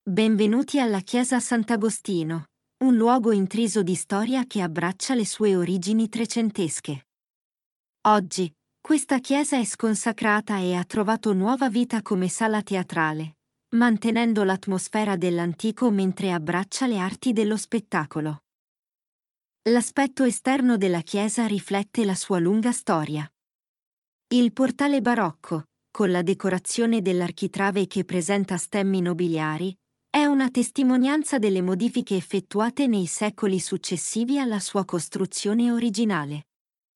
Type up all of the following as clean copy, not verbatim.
Benvenuti alla Chiesa Sant'Agostino, un luogo intriso di storia che abbraccia le sue origini trecentesche. Oggi, questa chiesa è sconsacrata e ha trovato nuova vita come sala teatrale, mantenendo l'atmosfera dell'antico mentre abbraccia le arti dello spettacolo. L'aspetto esterno della chiesa riflette la sua lunga storia. Il portale barocco, con la decorazione dell'architrave che presenta stemmi nobiliari, è una testimonianza delle modifiche effettuate nei secoli successivi alla sua costruzione originale.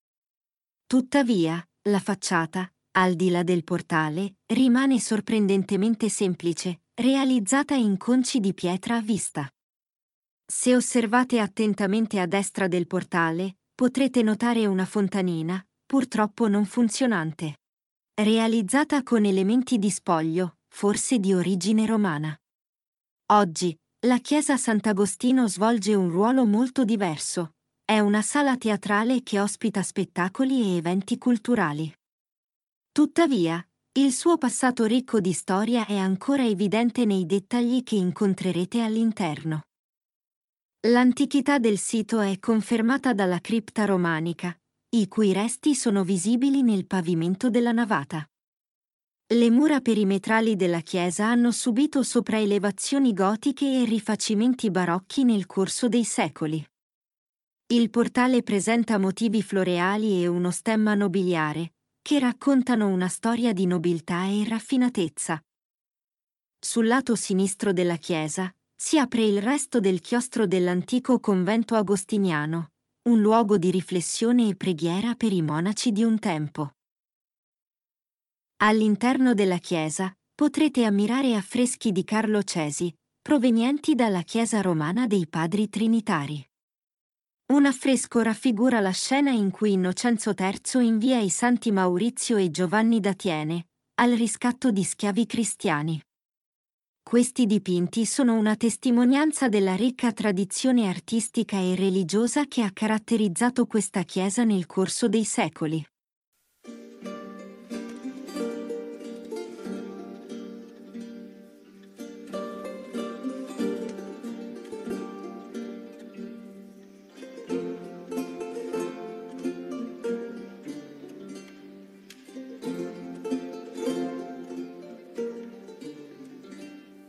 Tuttavia, la facciata, al di là del portale, rimane sorprendentemente semplice, realizzata in conci di pietra a vista. Se osservate attentamente a destra del portale, potrete notare una fontanina, purtroppo non funzionante, realizzata con elementi di spoglio, forse di origine romana. Oggi, la Chiesa Sant'Agostino svolge un ruolo molto diverso. È una sala teatrale che ospita spettacoli e eventi culturali. Tuttavia, il suo passato ricco di storia è ancora evidente nei dettagli che incontrerete all'interno. L'antichità del sito è confermata dalla cripta romanica, i cui resti sono visibili nel pavimento della navata. Le mura perimetrali della chiesa hanno subito sopraelevazioni gotiche e rifacimenti barocchi nel corso dei secoli. Il portale presenta motivi floreali e uno stemma nobiliare, che raccontano una storia di nobiltà e raffinatezza. Sul lato sinistro della chiesa si apre il resto del chiostro dell'antico convento agostiniano, un luogo di riflessione e preghiera per i monaci di un tempo. All'interno della chiesa potrete ammirare affreschi di Carlo Cesi, provenienti dalla chiesa romana dei Padri Trinitari. Un affresco raffigura la scena in cui Innocenzo III invia i santi Maurizio e Giovanni d'Atiene al riscatto di schiavi cristiani. Questi dipinti sono una testimonianza della ricca tradizione artistica e religiosa che ha caratterizzato questa chiesa nel corso dei secoli.